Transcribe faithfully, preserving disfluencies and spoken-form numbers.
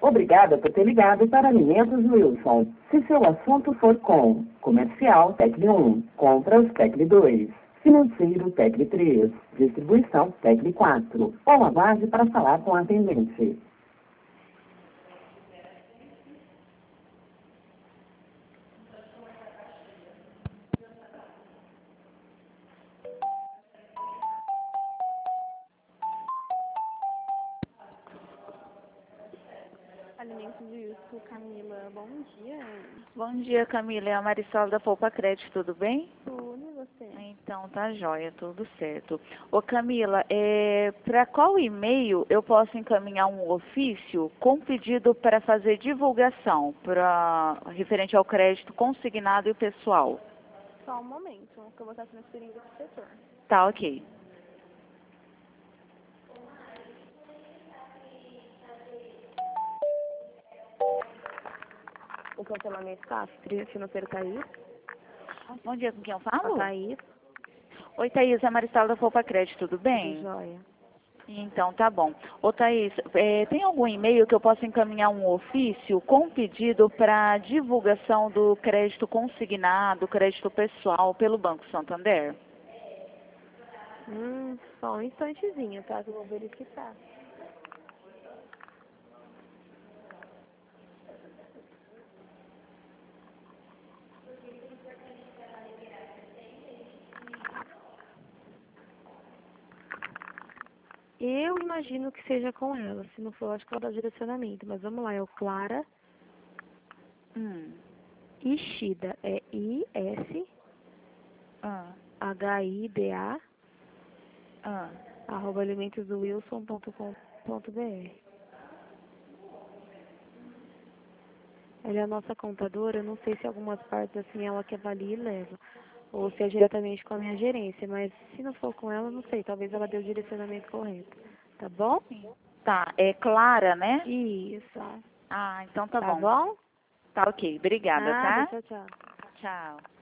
Obrigada por ter ligado para Alimentos Wilson. Se seu assunto for com comercial, tecle um, compras, tecle dois, financeiro, tecle três, distribuição, tecle quatro, ou aguarde para falar com a atendente. Alimentos Wilson, Camila, bom dia. Bom dia, Camila. É a Marisol da Poupa Crédito, tudo bem? Tudo, e você? Então, tá jóia, tudo certo. Ô, Camila, é, para qual e-mail eu posso encaminhar um ofício com pedido para fazer divulgação para referente ao crédito consignado e pessoal? Só um momento, que eu vou estar transferindo para o setor. Tá, ok. O cancelamento está, financeiro Thaís. Bom dia, com quem eu A falo? Thaís, Oi, Thaís, é a Marisol da Poupa Crédito, tudo tudo bem? jóia. Então, tá bom. Ô, Thaís, é, tem algum e-mail que eu possa encaminhar um ofício com pedido para divulgação do crédito consignado, crédito pessoal pelo Banco Santander? Hum, só um instantezinho, tá? Que eu vou verificar. Eu imagino que seja com ela. Se não for, acho que ela dá direcionamento. Mas vamos lá, é o Clara Hum. Ishida. É I S Ah. H I D A Ah. arroba alimentoswilson ponto com ponto b r. Ela é a nossa contadora. Eu não sei se algumas partes assim ela que avalia e leva. Ou se é diretamente com a minha gerência. Mas se não for com ela, não sei. Talvez ela dê o direcionamento correto. Tá bom? Tá, é Clara, né? Isso. Ah, então tá, Tá bom. bom? Tá ok, obrigada, Nada, tá? tchau, tchau. Tchau.